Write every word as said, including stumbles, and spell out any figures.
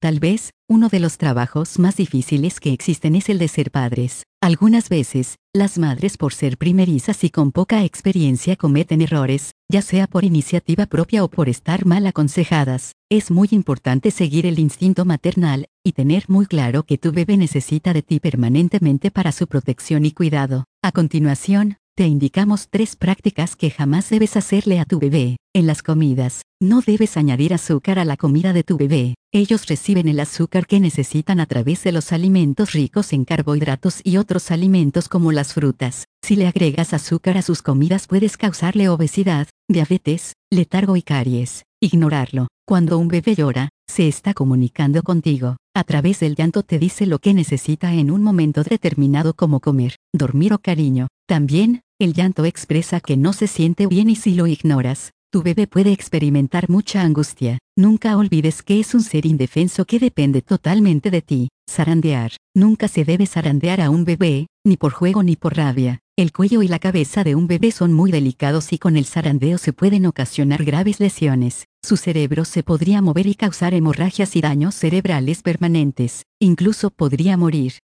Tal vez, uno de los trabajos más difíciles que existen es el de ser padres. Algunas veces, las madres por ser primerizas y con poca experiencia cometen errores, ya sea por iniciativa propia o por estar mal aconsejadas. Es muy importante seguir el instinto maternal, y tener muy claro que tu bebé necesita de ti permanentemente para su protección y cuidado. A continuación, te indicamos tres prácticas que jamás debes hacerle a tu bebé. En las comidas, no debes añadir azúcar a la comida de tu bebé. Ellos reciben el azúcar que necesitan a través de los alimentos ricos en carbohidratos y otros alimentos como las frutas. Si le agregas azúcar a sus comidas puedes causarle obesidad, diabetes, letargo y caries. Ignorarlo. Cuando un bebé llora, se está comunicando contigo. A través del llanto te dice lo que necesita en un momento determinado, como comer, dormir o cariño. También, el llanto expresa que no se siente bien y si lo ignoras, tu bebé puede experimentar mucha angustia. Nunca olvides que es un ser indefenso que depende totalmente de ti. Zarandear. Nunca se debe zarandear a un bebé, ni por juego ni por rabia. El cuello y la cabeza de un bebé son muy delicados y con el zarandeo se pueden ocasionar graves lesiones. Su cerebro se podría mover y causar hemorragias y daños cerebrales permanentes. Incluso podría morir.